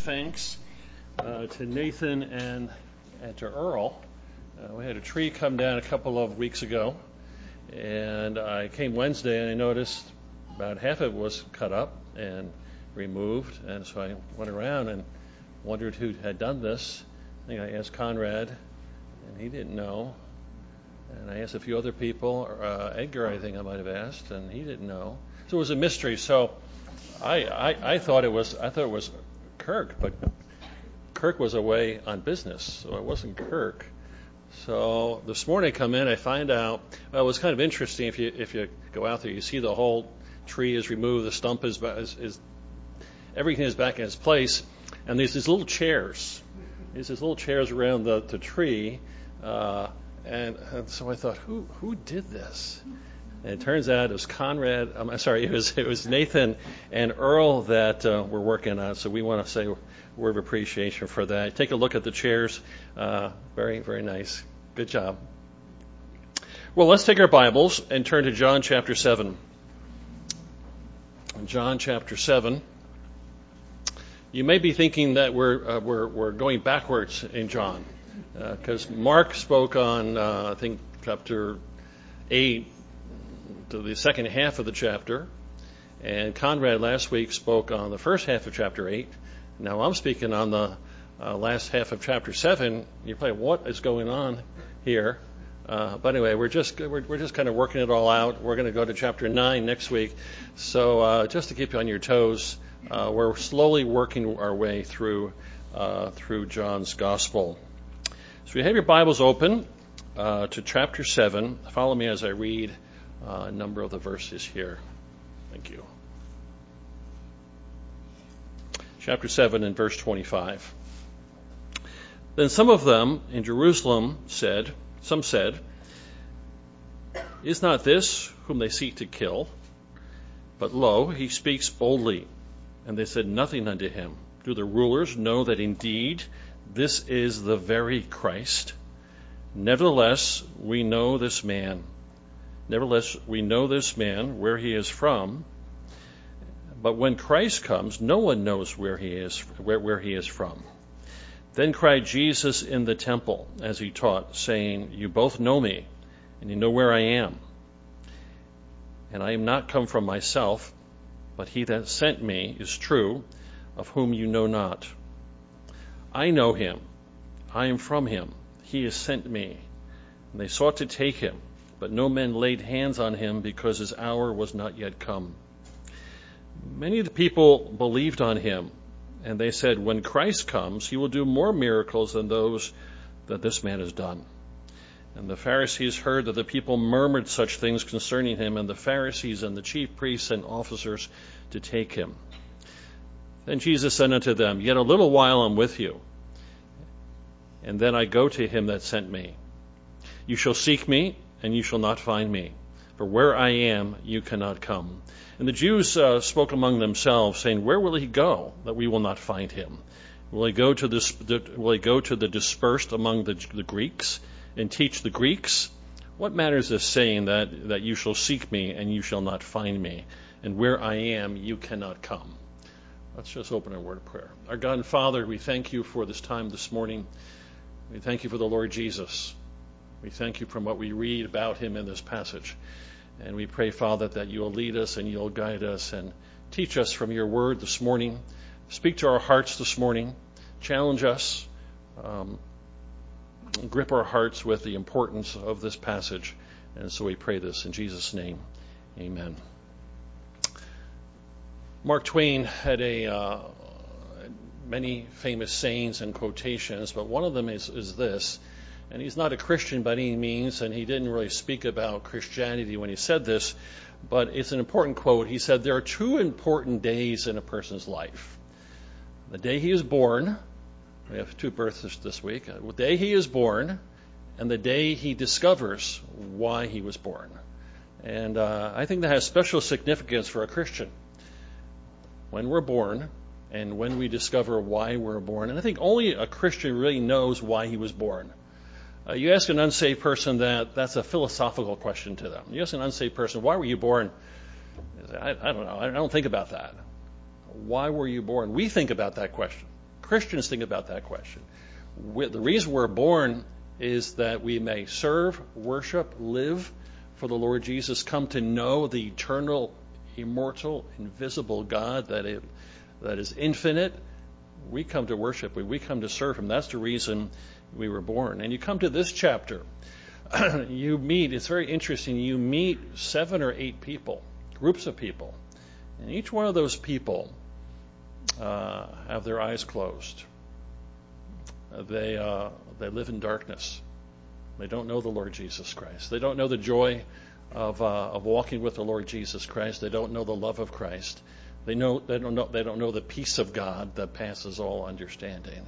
thanks to Nathan and to Earl. We had a tree come down a couple of weeks ago, and I came Wednesday and I noticed about half of it was cut up and removed, and so I went around and wondered who had done this. I think I asked Conrad, and he didn't know. And I asked a few other people, Edgar, I think I might have asked, and he didn't know. So it was a mystery. So I thought it was Kirk, but Kirk was away on business, so it wasn't Kirk. So this morning I come in, I find out. Well, it was kind of interesting. If you go out there, you see the whole tree is removed, the stump is everything is back in its place, and there's these little chairs. There's these little chairs around the tree, and so I thought, who did this? And it turns out it was Conrad. It was Nathan and Earl that were working on it. So we want to say a word of appreciation for that. Take a look at the chairs. Very, very nice. Good job. Well, let's take our Bibles and turn to John chapter 7. John chapter 7. You may be thinking that we're going backwards in John, because Mark spoke on I think chapter 8 to the second half of the chapter, and Conrad last week spoke on the first half of chapter 8. Now I'm speaking on the last half of chapter 7. You're probably, what is going on here? But anyway, we're just kind of working it all out. We're going to go to chapter 9 next week. So just to keep you on your toes, we're slowly working our way through John's Gospel. So you have your Bibles open to chapter 7. Follow me as I read a number of the verses here. Thank you. Chapter 7 and verse 25. Then some of them in Jerusalem said, "Is not this whom they seek to kill? But lo, he speaks boldly." And they said nothing unto him. "Do the rulers know that indeed this is the very Christ? Nevertheless, we know this man where he is from. But when Christ comes, no one knows where he is from." Then cried Jesus in the temple as he taught, saying, "You both know me, and you know where I am. And I am not come from myself, but he that sent me is true, of whom you know not. I know him. I am from him. He has sent me." And they sought to take him, but no men laid hands on him, because his hour was not yet come. Many of the people believed on him, and they said, "When Christ comes, he will do more miracles than those that this man has done." And the Pharisees heard that the people murmured such things concerning him, and the Pharisees and the chief priests and officers to take him. Then Jesus said unto them, "Yet a little while I'm with you, and then I go to him that sent me. You shall seek me, and you shall not find me. For where I am, you cannot come." And the Jews spoke among themselves, saying, "Where will he go, that we will not find him? Will he go to the dispersed among the Greeks, and teach the Greeks? What matters this saying that you shall seek me, and you shall not find me, and where I am, you cannot come?" Let's just open our word of prayer. Our God and Father, we thank you for this time this morning. We thank you for the Lord Jesus. We thank you from what we read about him in this passage. And we pray, Father, that you will lead us and you'll guide us and teach us from your word this morning. Speak to our hearts this morning. Challenge us. Grip our hearts with the importance of this passage. And so we pray this in Jesus' name. Amen. Mark Twain had many famous sayings and quotations, but one of them is this. And he's not a Christian by any means, and he didn't really speak about Christianity when he said this, but it's an important quote. He said, "There are two important days in a person's life. The day he is born," we have two births this week, the day he is born, and the day he discovers why he was born. And I think that has special significance for a Christian. When we're born, and when we discover why we're born. And I think only a Christian really knows why he was born. You ask an unsaved person that's a philosophical question to them. You ask an unsaved person, "Why were you born?" I don't know. I don't think about that. Why were you born? We think about that question. Christians think about that question. The reason we're born is that we may serve, worship, live for the Lord Jesus, come to know the eternal, immortal, invisible God that is infinite. We come to worship. We come to serve Him. That's the reason we were born. And you come to this chapter, you meet, it's very interesting, you meet 7 or 8 people, groups of people. And each one of those people have their eyes closed. They live in darkness. They don't know the Lord Jesus Christ. They don't know the joy of walking with the Lord Jesus Christ. They don't know the love of Christ. They don't know the peace of God that passes all understanding.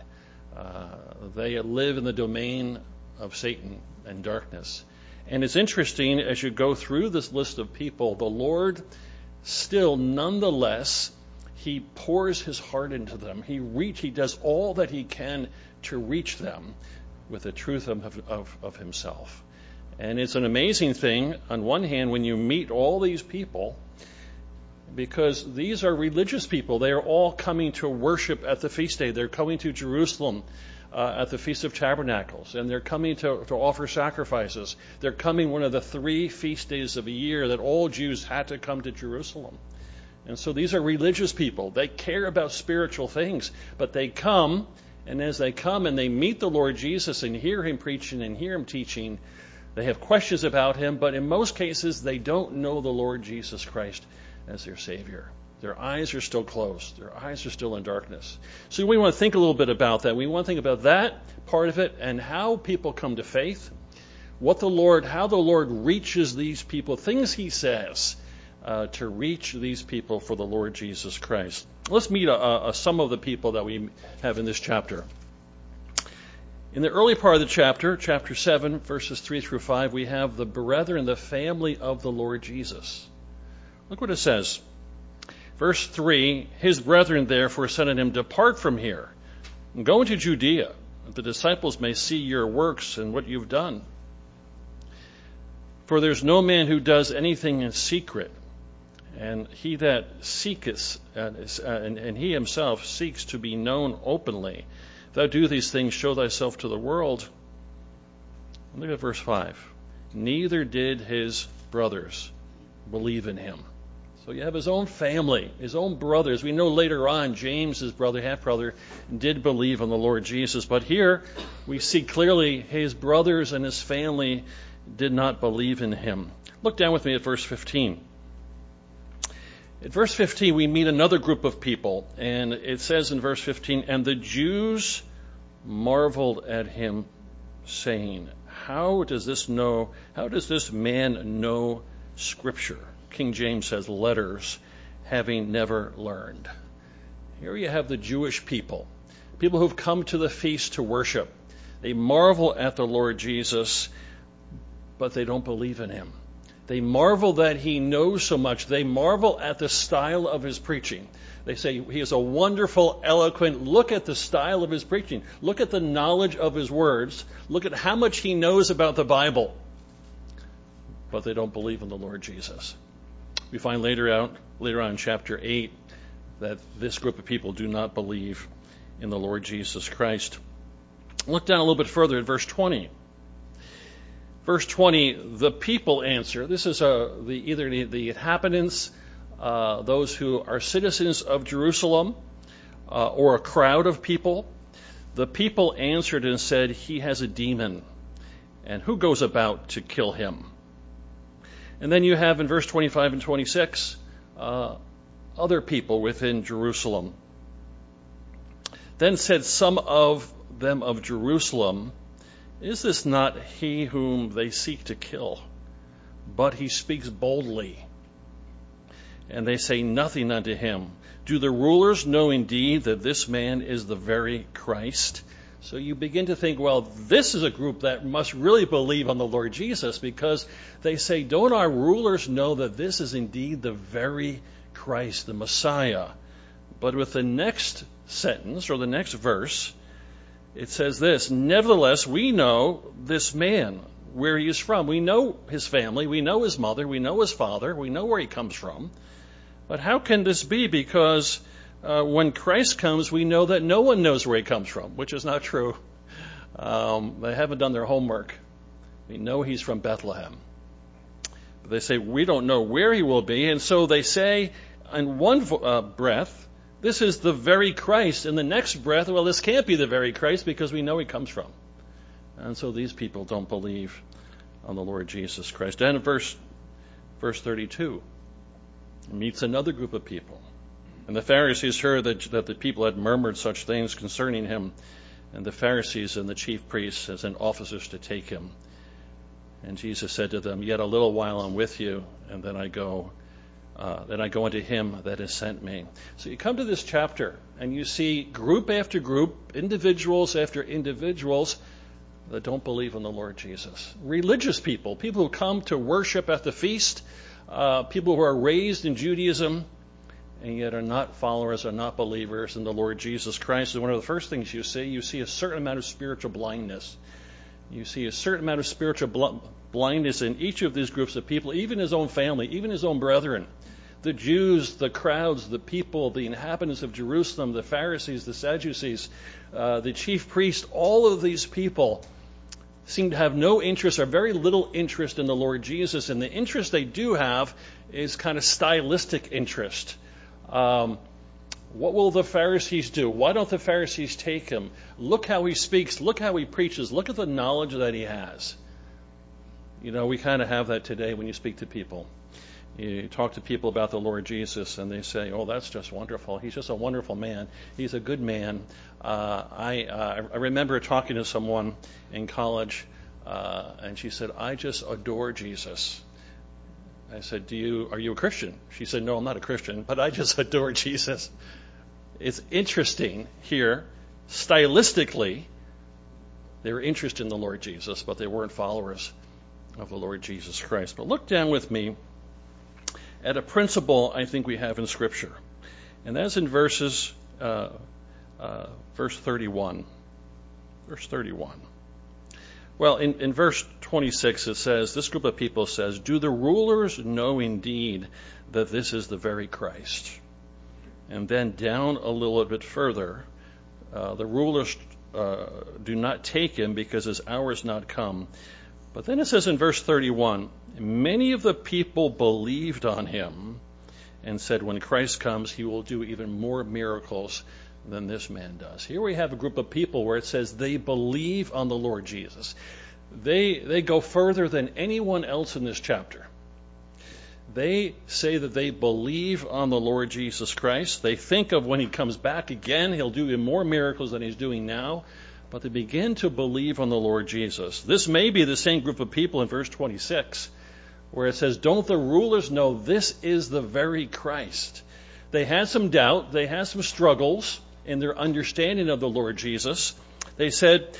They live in the domain of Satan and darkness. And it's interesting, as you go through this list of people, the Lord still, nonetheless, He pours His heart into them. He does all that He can to reach them with the truth of Himself. And it's an amazing thing, on one hand, when you meet all these people, because these are religious people. They are all coming to worship at the feast day. They're coming to Jerusalem at the Feast of Tabernacles, and they're coming to offer sacrifices. They're coming one of the 3 feast days of a year that all Jews had to come to Jerusalem. And so these are religious people. They care about spiritual things, but they come, and as they come and they meet the Lord Jesus and hear Him preaching and hear Him teaching, they have questions about Him, but in most cases they don't know the Lord Jesus Christ as their Savior. Their eyes are still closed. Their eyes are still in darkness. So we want to think a little bit about that. We want to think about that part of it and how people come to faith, how the Lord reaches these people, things He says to reach these people for the Lord Jesus Christ. Let's meet some of the people that we have in this chapter. In the early part of the chapter 7, verses 3 through 5, we have the brethren, the family of the Lord Jesus. Look what it says. Verse 3, His brethren therefore said unto Him, Depart from here, and go into Judea, that the disciples may see your works and what you've done. For there's no man who does anything in secret, and he that seeketh, and he himself seeks to be known openly. If thou do these things, show thyself to the world. Look at verse 5. Neither did His brothers believe in Him. So you have His own family, His own brothers. We know later on James, his brother, half-brother, did believe in the Lord Jesus. But here we see clearly His brothers and His family did not believe in Him. Look down with me at verse 15. At verse 15, we meet another group of people. And it says in verse 15, And the Jews marveled at Him, saying, How does this man know Scripture? King James says letters, having never learned. Here you have the Jewish people who've come to the feast to worship. They marvel at the Lord Jesus, but they don't believe in Him. They marvel that He knows so much. They marvel at the style of His preaching. They say He is a wonderful, eloquent. Look at the style of His preaching. Look at the knowledge of His words. Look at how much He knows about the Bible. But they don't believe in the Lord Jesus. We find later on in chapter 8 that this group of people do not believe in the Lord Jesus Christ. Look down a little bit further at verse 20. Verse 20, the people answer. This is either the inhabitants, those who are citizens of Jerusalem, or a crowd of people. The people answered and said, He has a demon, and who goes about to kill him? And then you have in verse 25 and 26, other people within Jerusalem. Then said some of them of Jerusalem, Is this not he whom they seek to kill? But he speaks boldly. And they say nothing unto him. Do the rulers know indeed that this man is the very Christ? So you begin to think, well, this is a group that must really believe on the Lord Jesus, because they say, don't our rulers know that this is indeed the very Christ, the Messiah? But with the next sentence, or the next verse, it says this, Nevertheless, we know this man, where he is from. We know his family, we know his mother, we know his father, we know where he comes from. But how can this be? Because when Christ comes, we know that no one knows where he comes from, which is not true. They haven't done their homework. We know he's from Bethlehem. But they say, we don't know where he will be. And so they say in one breath, this is the very Christ. In the next breath, well, this can't be the very Christ because we know he comes from. And so these people don't believe on the Lord Jesus Christ. And in verse 32, he meets another group of people. And the Pharisees heard that the people had murmured such things concerning him. And the Pharisees and the chief priests sent officers to take him. And Jesus said to them, yet a little while I'm with you, and then I go unto him that has sent me. So you come to this chapter, and you see group after group, individuals after individuals that don't believe in the Lord Jesus. Religious people who come to worship at the feast, people who are raised in Judaism, and yet are not followers, are not believers in the Lord Jesus Christ. And one of the first things you see a certain amount of spiritual blindness. You see a certain amount of spiritual blindness in each of these groups of people, even his own family, even his own brethren. The Jews, the crowds, the people, the inhabitants of Jerusalem, the Pharisees, the Sadducees, the chief priests, all of these people seem to have no interest or very little interest in the Lord Jesus. And the interest they do have is kind of stylistic interest. What will the Pharisees do? Why don't the Pharisees take him? Look how he speaks. Look how he preaches. Look at the knowledge that he has. You know, we kind of have that today when you speak to people. You talk to people about the Lord Jesus, and they say, oh, that's just wonderful. He's just a wonderful man. He's a good man. I remember talking to someone in college, and she said, I just adore Jesus. I said, are you a Christian? She said, no, I'm not a Christian, but I just adore Jesus. It's interesting here, stylistically, they were interested in the Lord Jesus, but they weren't followers of the Lord Jesus Christ. But look down with me at a principle I think we have in Scripture, and that's in verse 31. Verse 31. Well, in verse 26 it says, this group of people says, do the rulers know indeed that this is the very Christ? And then down a little bit further, the rulers do not take him because his hour is not come. But then it says in verse 31, many of the people believed on him and said, when Christ comes, he will do even more miracles than this man does. Here we have a group of people where it says they believe on the Lord Jesus. They go further than anyone else in this chapter. They say that they believe on the Lord Jesus Christ. They think of when he comes back again, he'll do even more miracles than he's doing now. But they begin to believe on the Lord Jesus. This may be the same group of people in verse 26, where it says, don't the rulers know this is the very Christ? They had some doubt. They had some struggles in their understanding of the Lord Jesus. They said,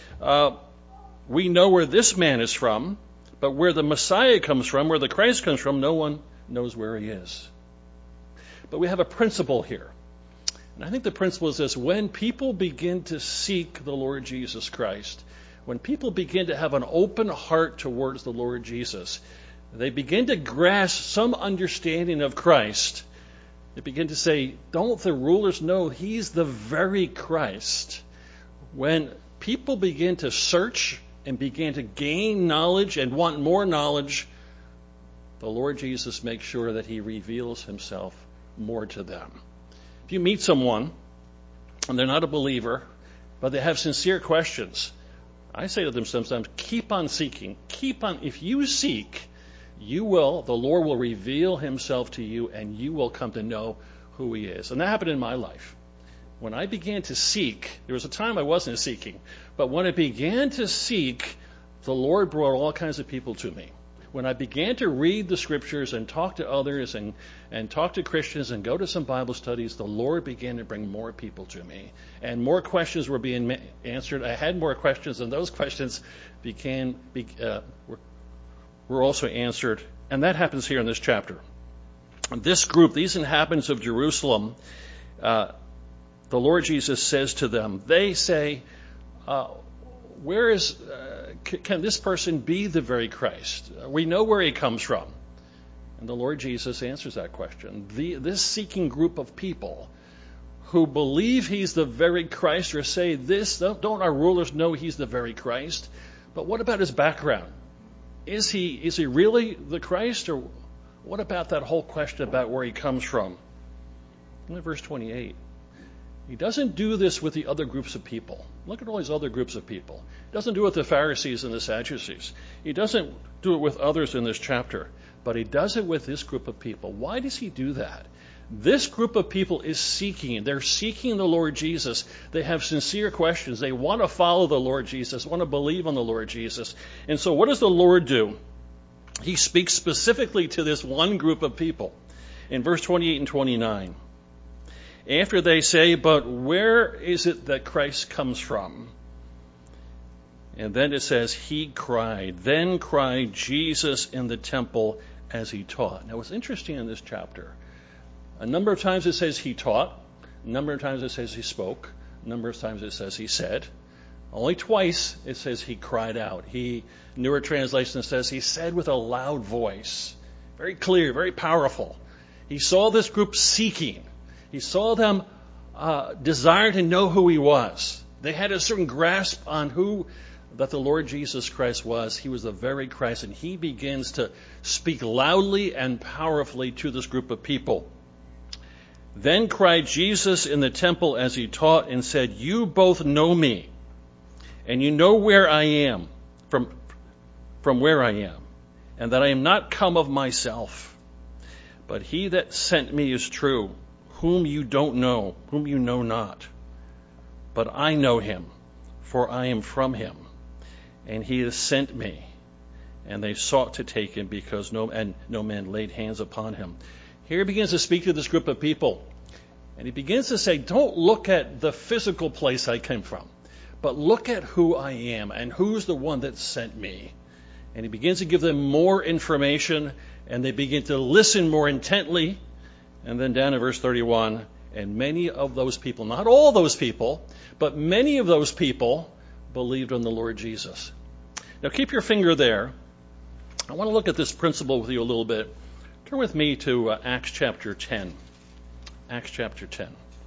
we know where this man is from, but where the Messiah comes from, where the Christ comes from, no one knows where he is. But we have a principle here. And I think the principle is this: when people begin to seek the Lord Jesus Christ, when people begin to have an open heart towards the Lord Jesus, they begin to grasp some understanding of Christ. They begin to say, don't the rulers know he's the very Christ? When people begin to search and begin to gain knowledge and want more knowledge, the Lord Jesus makes sure that he reveals himself more to them. If you meet someone and they're not a believer, but they have sincere questions, I say to them sometimes, keep on seeking. If you seek, the Lord will reveal himself to you and you will come to know who he is. And that happened in my life. When I began to seek, there was a time I wasn't seeking, but when I began to seek, the Lord brought all kinds of people to me. When I began to read the Scriptures and talk to others and talk to Christians and go to some Bible studies, the Lord began to bring more people to me. And more questions were being answered. I had more questions, and those questions were also answered. And that happens here in this chapter. This group, these inhabitants of Jerusalem, the Lord Jesus says to them, they say, can this person be the very Christ? We know where he comes from. And the Lord Jesus answers that question. This seeking group of people who believe he's the very Christ or say this? Don't our rulers know he's the very Christ? But what about his background? Is he really the Christ? Or what about that whole question about where he comes from? Look at verse 28. He doesn't do this with the other groups of people. Look at all these other groups of people. He doesn't do it with the Pharisees and the Sadducees. He doesn't do it with others in this chapter. But he does it with this group of people. Why does he do that? This group of people is seeking. They're seeking the Lord Jesus. They have sincere questions. They want to follow the Lord Jesus, want to believe on the Lord Jesus. And so what does the Lord do? He speaks specifically to this one group of people. In verse 28 and 29, after they say, but where is it that Christ comes from? And then it says, he cried. Then cried Jesus in the temple as he taught. Now what's interesting in this chapter, a number of times it says he taught, a number of times it says he spoke, a number of times it says he said. Only twice it says he cried out. Newer translation says he said with a loud voice. Very clear, very powerful. He saw this group seeking. He saw them desire to know who he was. They had a certain grasp on who that the Lord Jesus Christ was. He was the very Christ, and he begins to speak loudly and powerfully to this group of people. Then cried Jesus in the temple as he taught and said, you both know me, and you know where I am, from where I am, and that I am not come of myself, but he that sent me is true, whom you don't know, whom you know not. But I know him, for I am from him, and he has sent me. And they sought to take him because no man laid hands upon him. Here he begins to speak to this group of people. And he begins to say, don't look at the physical place I came from, but look at who I am and who's the one that sent me. And he begins to give them more information, and they begin to listen more intently. And then down in verse 31, and many of those people, not all those people, but many of those people believed on the Lord Jesus. Now keep your finger there. I want to look at this principle with you a little bit. Turn with me to Acts chapter 10. Acts chapter 10.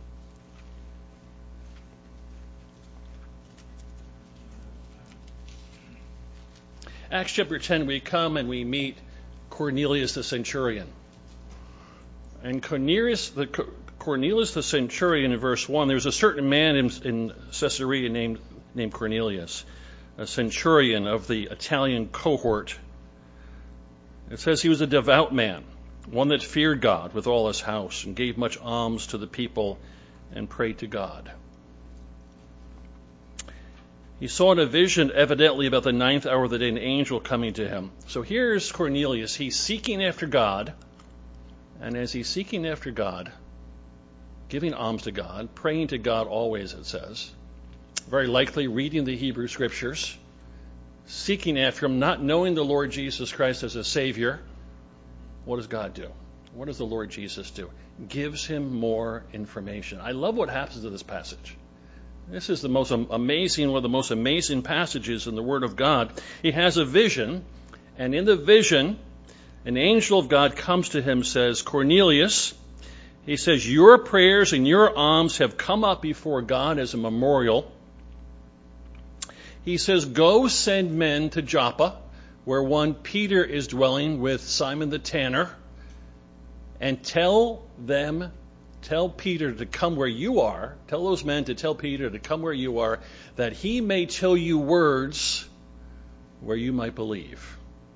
Acts chapter 10, we come and we meet Cornelius the centurion. And Cornelius the centurion, in verse 1, there's a certain man in Caesarea named Cornelius, a centurion of the Italian cohort. It says he was a devout man, one that feared God with all his house and gave much alms to the people and prayed to God. He saw in a vision, evidently about the 9th hour of the day, an angel coming to him. So here's Cornelius. He's seeking after God. And as he's seeking after God, giving alms to God, praying to God always, it says, very likely reading the Hebrew Scriptures, seeking after him, not knowing the Lord Jesus Christ as a Savior, what does God do? What does the Lord Jesus do? Gives him more information. I love what happens to this passage. This is the most amazing, one of the most amazing passages in the Word of God. He has a vision, and in the vision, an angel of God comes to him, says, Cornelius, he says, your prayers and your alms have come up before God as a memorial. He says, go send men to Joppa, where one Peter is dwelling with Simon the tanner, and tell Peter to come where you are, tell those men to tell Peter to come where you are, that he may tell you words where you might believe.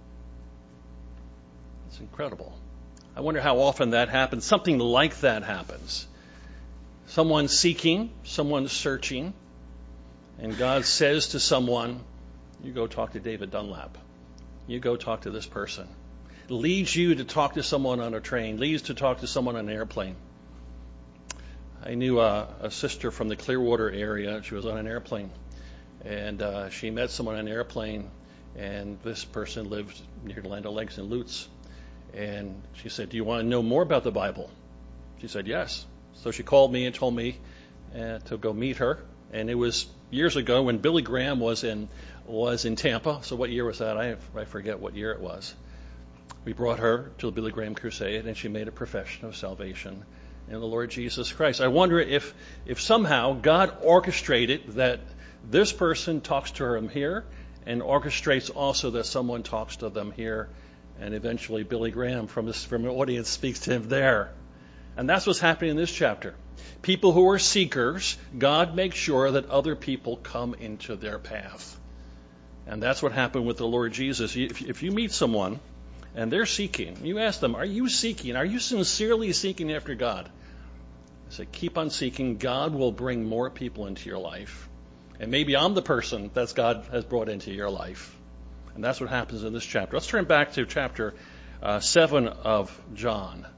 It's incredible. I wonder how often that happens. Something like that happens. Someone seeking, someone searching, and God says to someone, you go talk to David Dunlap. You go talk to this person. Leads you to talk to someone on a train, leads to talk to someone on an airplane. I knew a sister from the Clearwater area. She was on an airplane, and she met someone on an airplane, and this person lived near Land O'Lakes and Lutz. And she said, do you want to know more about the Bible? She said, yes. So she called me and told me to go meet her. And it was years ago when Billy Graham was in Tampa. So what year was that? I forget what year it was. We brought her to the Billy Graham Crusade, and she made a profession of salvation. in the Lord Jesus Christ. I wonder if somehow God orchestrated that this person talks to him here and orchestrates also that someone talks to them here, and eventually Billy Graham from an audience speaks to him there. And that's what's happening in this chapter. People who are seekers, God makes sure that other people come into their path. And that's what happened with the Lord Jesus. If you meet someone and they're seeking, you ask them, are you seeking? Are you sincerely seeking after God? I say, keep on seeking. God will bring more people into your life. And maybe I'm the person that God has brought into your life. And that's what happens in this chapter. Let's turn back to chapter 7 of John.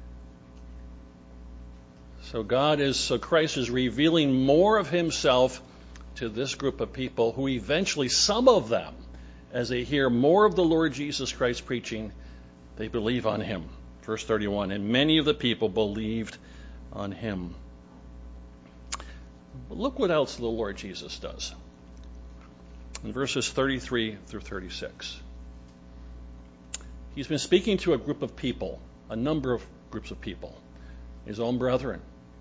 So Christ is revealing more of himself to this group of people who eventually, some of them, as they hear more of the Lord Jesus Christ preaching, they believe on him. Verse 31, and many of the people believed on him. But look what else the Lord Jesus does. In verses 33 through 36. He's been speaking to a group of people, a number of groups of people. His own brethren,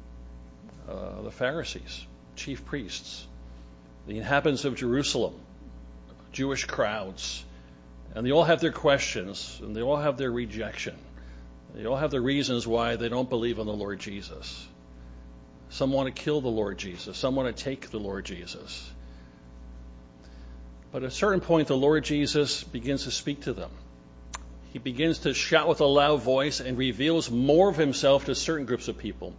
the Pharisees, chief priests, the inhabitants of Jerusalem, Jewish crowds. And they all have their questions, and they all have their rejection. They all have the reasons why they don't believe in the Lord Jesus. Some want to kill the Lord Jesus. Some want to take the Lord Jesus. But at a certain point, the Lord Jesus begins to speak to them. He begins to shout with a loud voice and reveals more of himself to certain groups of people.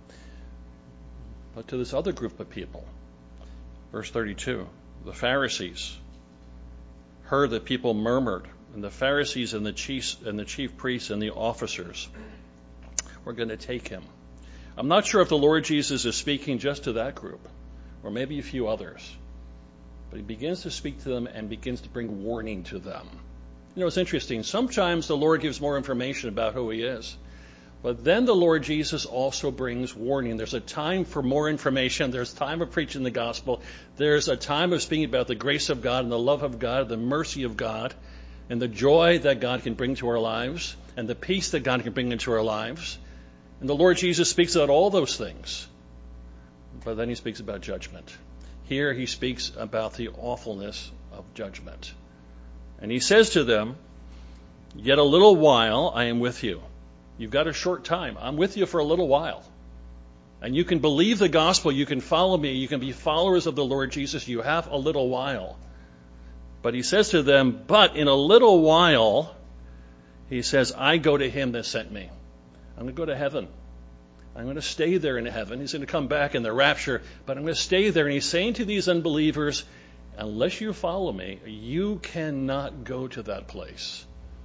But to this other group of people, verse 32, the Pharisees heard that people murmured, and the Pharisees and the chief priests and the officers were going to take him. I'm not sure if the Lord Jesus is speaking just to that group, or maybe a few others. But he begins to speak to them and begins to bring warning to them. You know, it's interesting. Sometimes the Lord gives more information about who he is. But then the Lord Jesus also brings warning. There's a time for more information. There's time of preaching the gospel. There's a time of speaking about the grace of God and the love of God, the mercy of God, and the joy that God can bring to our lives, and the peace that God can bring into our lives. And the Lord Jesus speaks about all those things. But then he speaks about judgment. Here he speaks about the awfulness of judgment. And he says to them, yet a little while I am with you. You've got a short time. I'm with you for a little while. And you can believe the gospel. You can follow me. You can be followers of the Lord Jesus. You have a little while. But he says to them, but in a little while, he says, I go to him that sent me. I'm going to go to heaven. I'm going to stay there in heaven. He's going to come back in the rapture, but I'm going to stay there. And he's saying to these unbelievers, unless you follow me, you cannot go to that place.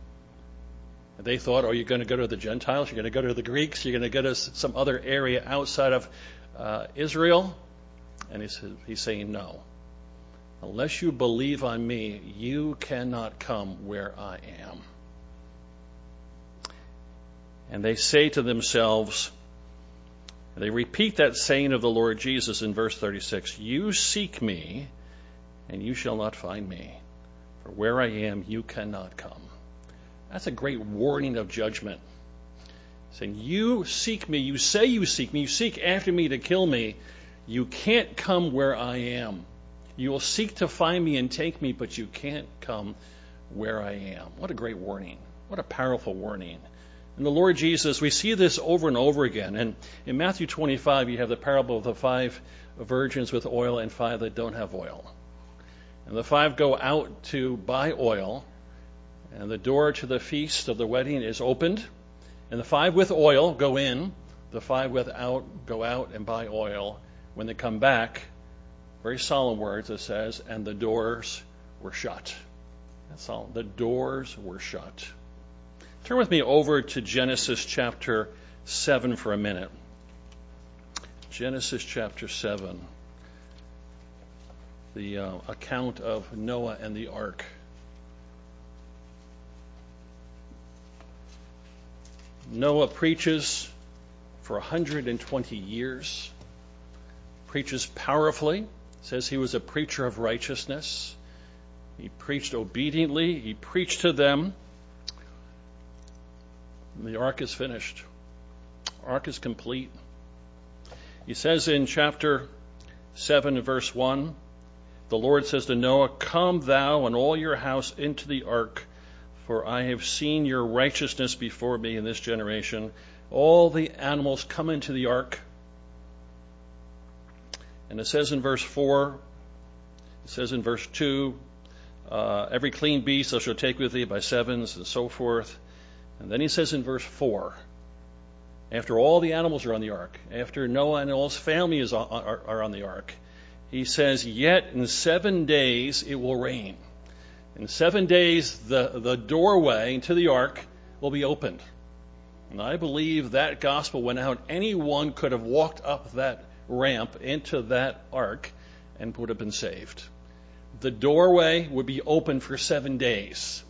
And they thought, oh, you're going to go to the Gentiles, you're going to go to the Greeks, you're going to go to some other area outside of Israel. And he's saying, no. Unless you believe on me, you cannot come where I am. And they say to themselves, they repeat that saying of the Lord Jesus in verse 36, you seek me, and you shall not find me. For where I am, you cannot come. That's a great warning of judgment. Saying, you seek me, you say you seek me, you seek after me to kill me. You can't come where I am. You will seek to find me and take me, but you can't come where I am. What a great warning. What a powerful warning. And the Lord Jesus, we see this over and over again. And in Matthew 25, you have the parable of the 5 virgins with oil and 5 that don't have oil. And the 5 go out to buy oil, and the door to the feast of the wedding is opened. And the 5 with oil go in. The 5 without go out and buy oil. When they come back, very solemn words, it says, and the doors were shut. That's all. The doors were shut. Turn with me over to Genesis chapter 7 for a minute. Genesis chapter 7. The account of Noah and the ark. Noah preaches for 120 years. Preaches powerfully. Says he was a preacher of righteousness. He preached obediently. He preached to them. The ark is finished. Ark is complete. He says in chapter 7, verse 1, the Lord says to Noah, "Come thou and all your house into the ark, for I have seen your righteousness before me in this generation." All the animals come into the ark. And it says in verse 4, it says in verse 2, every clean beast thou shalt take with thee by sevens, and so forth. And then he says in verse 4, after all the animals are on the ark, after Noah and all his family are on the ark, he says, "Yet in 7 days it will rain." In 7 days, the doorway to the ark will be opened. And I believe that gospel went out. Anyone could have walked up that ramp into that ark and would have been saved. The doorway would be open for 7 days.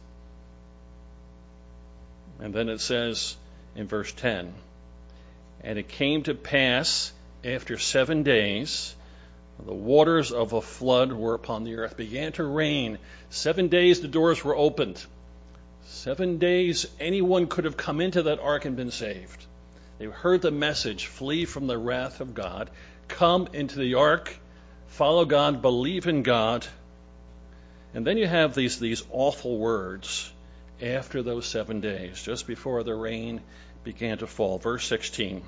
And then it says in verse 10, "And it came to pass after 7 days, the waters of a flood were upon the earth." Began to rain. 7 days the doors were opened. 7 days anyone could have come into that ark and been saved. They heard the message, flee from the wrath of God, come into the ark, follow God, believe in God. And then you have these awful words after those 7 days, just before the rain began to fall. Verse 16.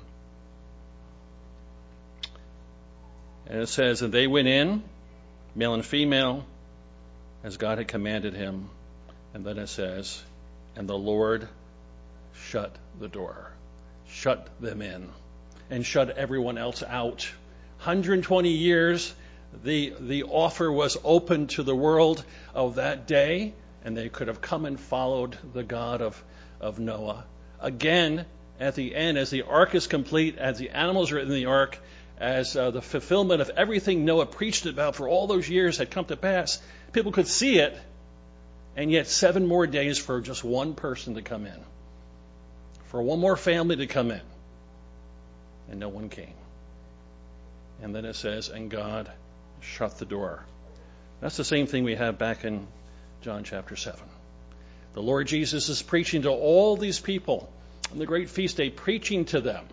And it says, "And they went in, male and female, as God had commanded him." And then it says, "And the Lord shut the door," shut them in, and shut everyone else out. 120 years, the offer was open to the world of that day, and they could have come and followed the God of Noah. Again, at the end, as the ark is complete, as the animals are in the ark, as the fulfillment of everything Noah preached about for all those years had come to pass, people could see it, and yet 7 more days for just one person to come in, for one more family to come in, and no one came. And then it says, "And God shut the door." That's the same thing we have back in John chapter 7. The Lord Jesus is preaching to all these people on the great feast day, preaching to them.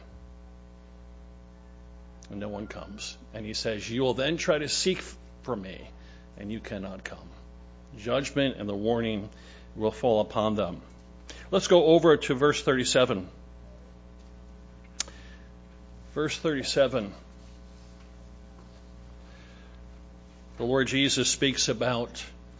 And no one comes. And he says, "You will then try to seek for me, and you cannot come." Judgment and the warning will fall upon them. Let's go over to verse 37. Verse 37. The Lord Jesus speaks about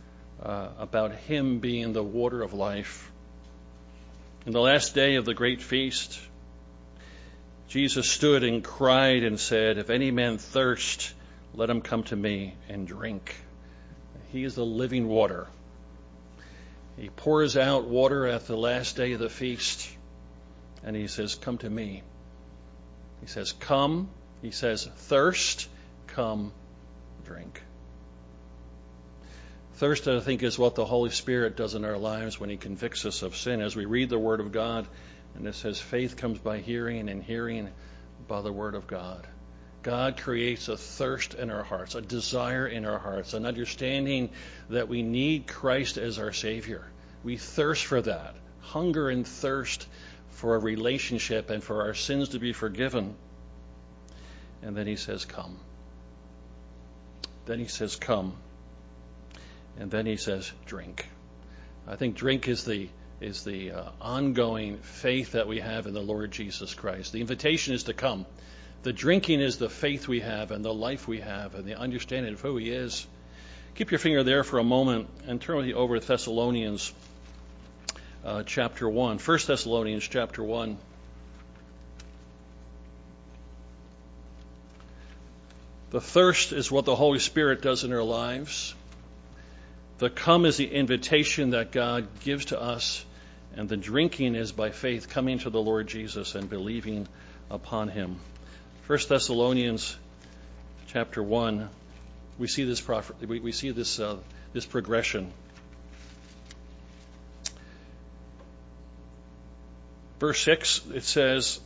him being the water of life. In the last day of the great feast, Jesus stood and cried and said, "If any man thirst, let him come to me and drink." He is the living water. He pours out water at the last day of the feast, and he says, "Come to me." He says, "Come." He says, "Thirst, come, drink." Thirst, I think, is what the Holy Spirit does in our lives when he convicts us of sin. As we read the Word of God, and it says faith comes by hearing, and hearing by the Word of God. God creates a thirst in our hearts, a desire in our hearts, an understanding that we need Christ as our Savior. We thirst for that, hunger and thirst for a relationship and for our sins to be forgiven. And then he says, "Come." Then he says, "Come." And then he says, "Drink." I think drink is the ongoing faith that we have in the Lord Jesus Christ. The invitation is to come. The drinking is the faith we have and the life we have and the understanding of who he is. Keep your finger there for a moment and turn with you over to Thessalonians chapter 1. 1 Thessalonians chapter 1. The thirst is what the Holy Spirit does in our lives. The come is the invitation that God gives to us, and the drinking is by faith, coming to the Lord Jesus and believing upon him. 1 Thessalonians chapter 1, we see this this progression. Verse 6, it says,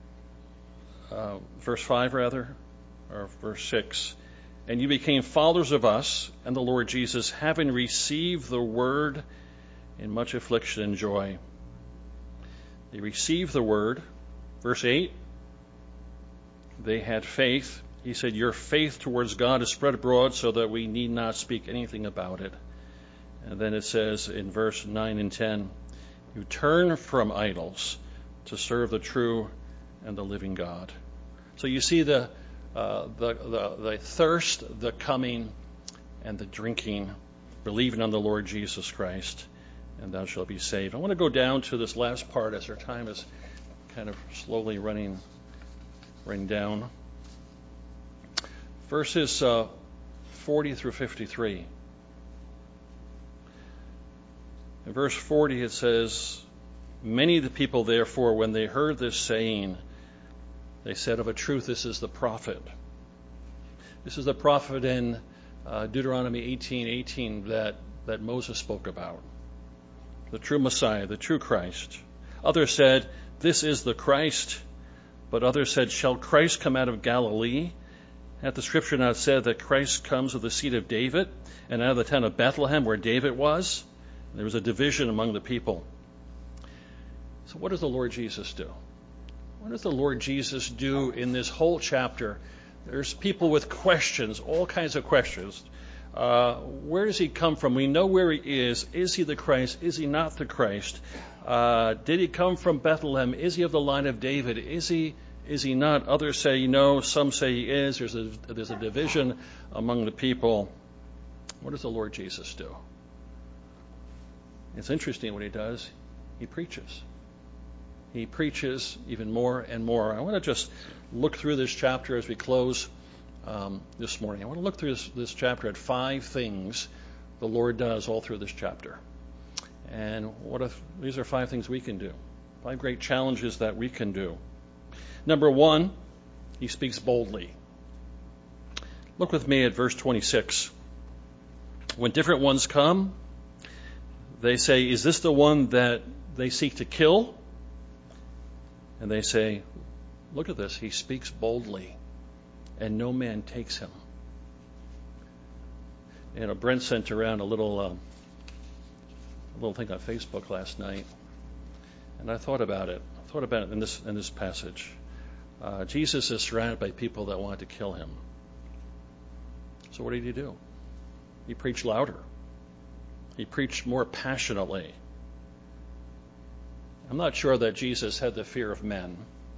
verse 5 rather, or verse 6, "And you became followers of us and the Lord Jesus, having received the word in much affliction and joy." They received the word. Verse 8, They had faith. He said, your faith towards God is spread abroad so that we need not speak anything about it. And then it says in verse 9 and 10, you turn from idols to serve the true and the living God. So you see the thirst, the coming, and the drinking, believing on the Lord Jesus Christ, and thou shalt be saved. I want to go down to this last part as our time is kind of slowly running down. Verses 40 through 53. In verse 40 it says, many of the people therefore, when they heard this saying, they said, of a truth this is the prophet. This is the prophet in Deuteronomy 18:18 that Moses spoke about. The true Messiah, the true Christ. Others said, this is the Christ. But others said, shall Christ come out of Galilee? Hath the scripture not said that Christ comes of the seed of David, and out of the town of Bethlehem where David was? There was a division among the people. So what does the Lord Jesus do? What does the Lord Jesus do in this whole chapter? There's people with questions, all kinds of questions. Where does he come from? We know where he is. Is he the Christ? Is he not the Christ? Did he come from Bethlehem? Is he of the line of David? Is he not? Others say no. Some say he is. There's a division among the people. What does the Lord Jesus do? It's interesting what he does. He preaches. He preaches even more and more. I want to just look through this chapter as we close this morning. I want to look through this chapter at 5 things the Lord does all through this chapter. And these are 5 things we can do. 5 great challenges that we can do. Number 1, he speaks boldly. Look with me at verse 26. When different ones come, they say, is this the one that they seek to kill? And they say, look at this, he speaks boldly, and no man takes him. Brent sent around a little thing on Facebook last night, and I thought about it. In this passage. Jesus is surrounded by people that want to kill him. So what did he do? He preached louder. He preached more passionately. I'm not sure that Jesus had the fear of men,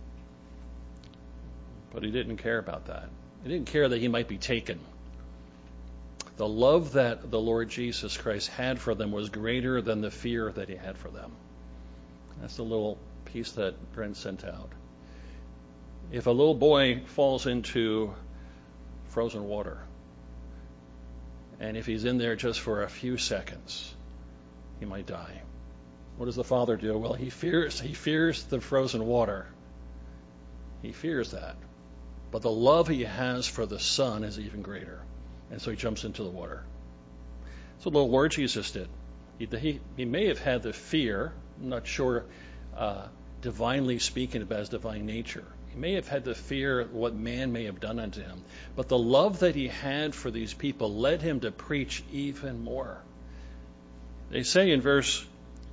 but he didn't care about that. He didn't care that he might be taken. The love that the Lord Jesus Christ had for them was greater than the fear that he had for them. That's the little piece that Brent sent out. If a little boy falls into frozen water, and if he's in there just for a few seconds, he might die. What does the father do? Well, he fears the frozen water. He fears that. But the love he has for the son is even greater. And so he jumps into the water. That's what the Lord Jesus did. He may have had the fear, I'm not sure, divinely speaking about his divine nature. He may have had the fear of what man may have done unto him. But the love that he had for these people led him to preach even more. They say in verse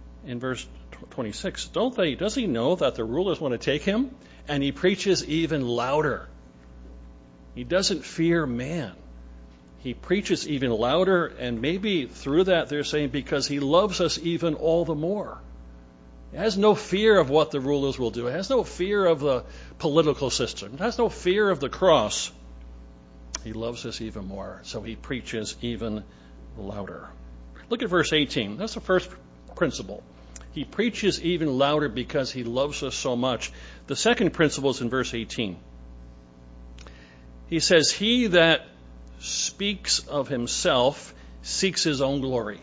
26, does he know that the rulers want to take him? And he preaches even louder. He doesn't fear man. He preaches even louder, and maybe through that they're saying because he loves us even all the more. He has no fear of what the rulers will do. He has no fear of the political system. He has no fear of the cross. He loves us even more, so he preaches even louder. Look at verse 18. That's the first principle. He preaches even louder because he loves us so much. The second principle is in verse 18. He says, he that speaks of himself seeks his own glory.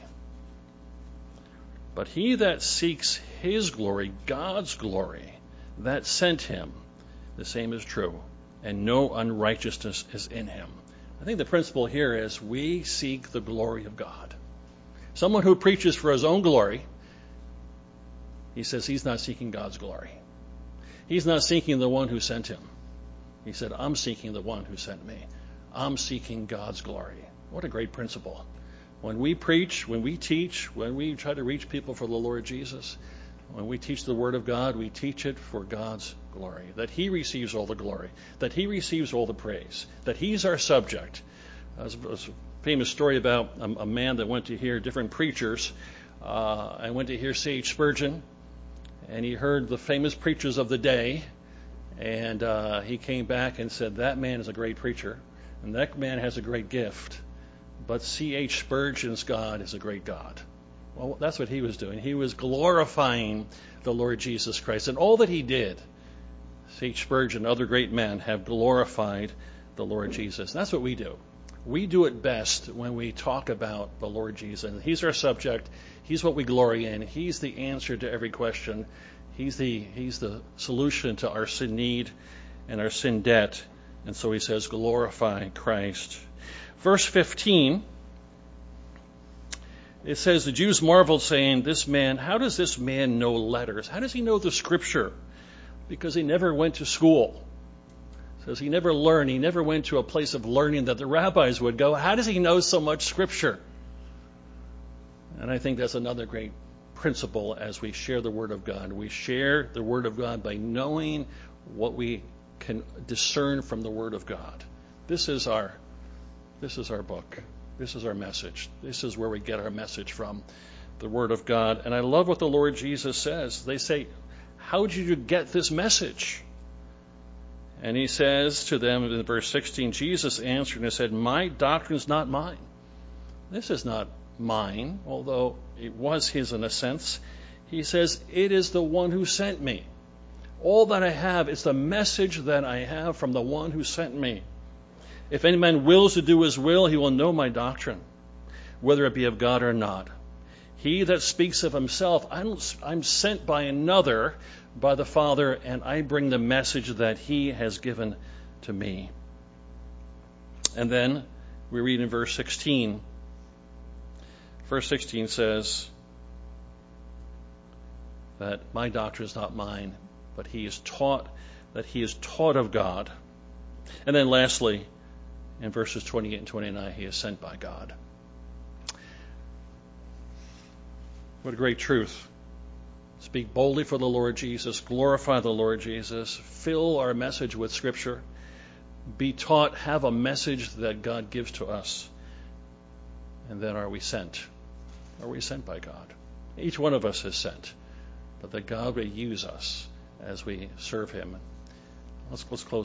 But he that seeks his glory, God's glory, that sent him, the same is true, and no unrighteousness is in him. I think the principle here is we seek the glory of God. Someone who preaches for his own glory, he says he's not seeking God's glory. He's not seeking the one who sent him. He said, I'm seeking the one who sent me. I'm seeking God's glory. What a great principle. When we preach, when we teach, when we try to reach people for the Lord Jesus, when we teach the Word of God, we teach it for God's glory, that he receives all the glory, that he receives all the praise, that he's our subject. There's a famous story about a man that went to hear different preachers. I went to hear C.H. Spurgeon, and he heard the famous preachers of the day, and he came back and said, that man is a great preacher, and that man has a great gift, but C.H. Spurgeon's God is a great God. Well, that's what he was doing. He was glorifying the Lord Jesus Christ. And all that he did, C.H. Spurgeon and other great men have glorified the Lord Jesus. And that's what we do. We do it best when we talk about the Lord Jesus. He's our subject. He's what we glory in. He's the answer to every question. He's the solution to our sin need and our sin debt. And so he says, glorify Christ. Verse 15, it says, the Jews marveled, saying, how does this man know letters? How does he know the Scripture? Because he never went to school. It says he never learned. He never went to a place of learning that the rabbis would go. How does he know so much Scripture? And I think that's another great principle as we share the Word of God. We share the Word of God by knowing what we can discern from the Word of God. This is our book. This is our message. This is where we get our message from, the Word of God. And I love what the Lord Jesus says. They say, how did you get this message? And he says to them in verse 16, Jesus answered and said, my doctrine is not mine. This is not mine, although it was his in a sense. He says, it is the one who sent me. All that I have is the message that I have from the one who sent me. If any man wills to do his will, he will know my doctrine, whether it be of God or not. He that speaks of himself, I'm sent by another, by the Father, and I bring the message that he has given to me. And then we read in verse 16. Verse 16 says that my doctrine is not mine, but he is taught of God. And then lastly, in verses 28 and 29, he is sent by God. What a great truth. Speak boldly for the Lord Jesus. Glorify the Lord Jesus. Fill our message with Scripture. Be taught, have a message that God gives to us. And then are we sent? Are we sent by God? Each one of us is sent. But that God will use us as we serve him. Let's close.